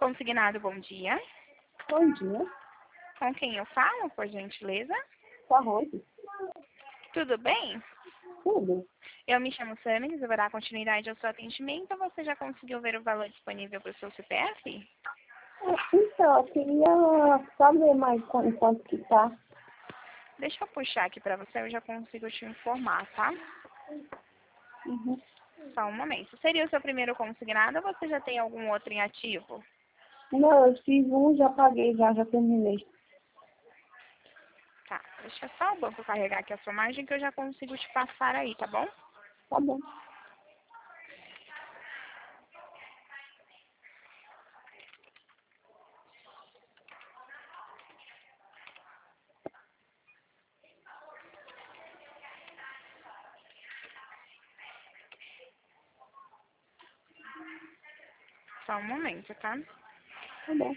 Consignado, bom dia. Bom dia. Com quem eu falo, por gentileza? Com a Rose? Tudo bem? Tudo. Eu me chamo Sammy, eu vou dar continuidade ao seu atendimento. Você já conseguiu ver o valor disponível para o seu CPF? Então, eu queria saber mais quanto que tá. Deixa eu puxar aqui para você, eu já consigo te informar, tá? Uhum. Só um momento. Seria o seu primeiro consignado ou você já tem algum outro em ativo? Não, eu fiz um, já paguei, já terminei. Tá, deixa só o banco carregar aqui a sua margem que eu já consigo te passar aí, tá bom? Tá bom. Só um momento, tá? Tá bom.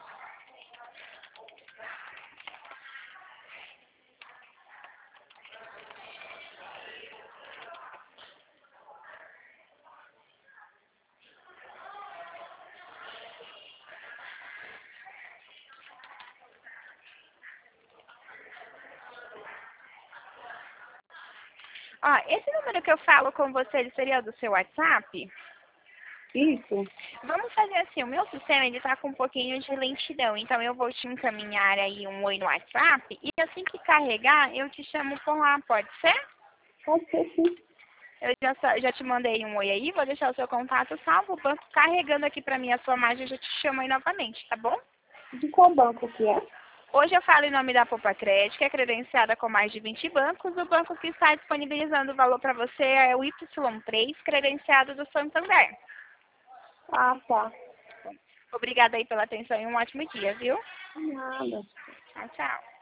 Ó, esse número que eu falo com você, ele seria o do seu WhatsApp? Isso? Vamos fazer assim, o meu sistema ele tá com um pouquinho de lentidão, então eu vou te encaminhar aí um oi no WhatsApp e assim que carregar eu te chamo por lá, pode ser? Pode ser sim. Eu já te mandei um oi aí, vou deixar o seu contato salvo, o banco carregando aqui pra mim a sua margem, eu já te chamo aí novamente, tá bom? De qual banco que é? Hoje eu falo em nome da Poupa-Crédito, que é credenciada com mais de 20 bancos. O banco que está disponibilizando o valor para você é o Y3, credenciado do Santander. Ah, tá. Obrigada aí pela atenção e um ótimo dia, viu? Nada. Tchau, tchau.